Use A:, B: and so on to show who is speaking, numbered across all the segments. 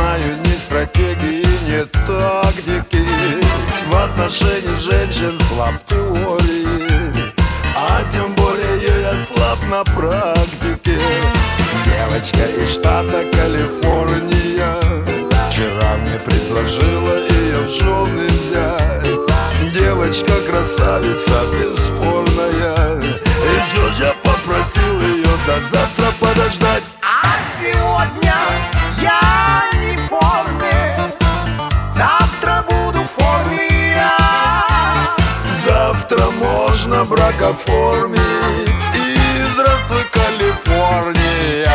A: знаю ни стратегии, ни тактики. В отношении женщин слаб в теории, а тем более я слаб на практике. Девочка из штата Калифорния вчера мне предложила ее в жены взять. Девочка красавица бесспорная, и все же я попросил ее до завтра подождать.
B: А сегодня я не в форме, завтра буду в форме я.
A: Завтра можно брак оформить, и здравствуй, Калифорния.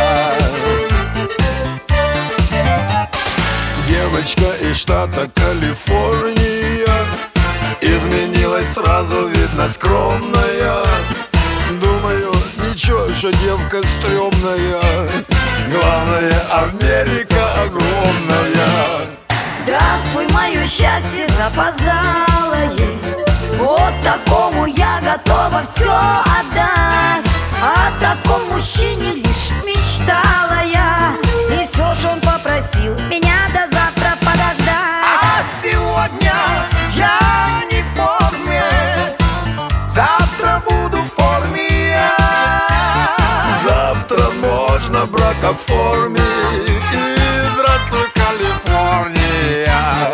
A: Девочка из штата Калифорния изменилась сразу, видно, скромная. Думаю, ничего, что девка стрёмная, главное, Америка огромная.
C: Здравствуй, мое счастье запоздалое, вот такому я готова все отдать. О таком мужчине лишь мечтала я, и все же он попросил меня до завтра подождать.
B: А сегодня я не в форме, завтра буду в форме я.
A: Завтра можно брак оформить, и здравствуй, Калифорния.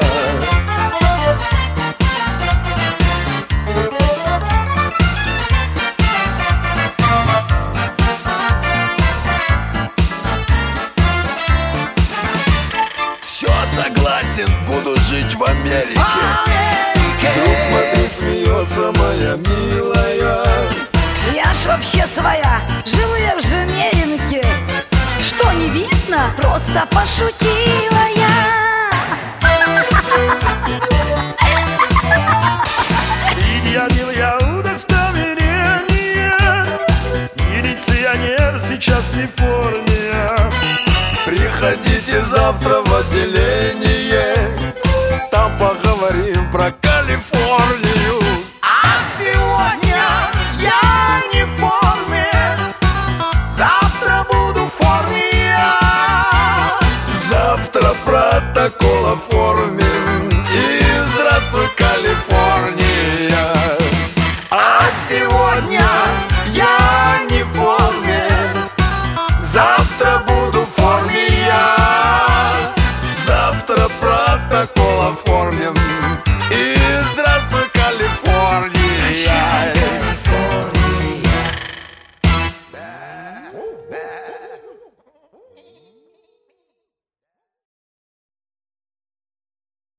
A: Все, согласен, буду жить в Америке. Вдруг смотри, смеется моя милая.
C: Я ж вообще своя, живу я в Жмеринке. Что, не видно? Просто пошутила я.
D: Предъявил я удостоверение, милиционер сейчас не в форме.
A: Приходите завтра в отделение, там поговорим про Калифорнию.
B: А сегодня я не в форме, завтра буду в форме я.
A: Завтра протокол оформим,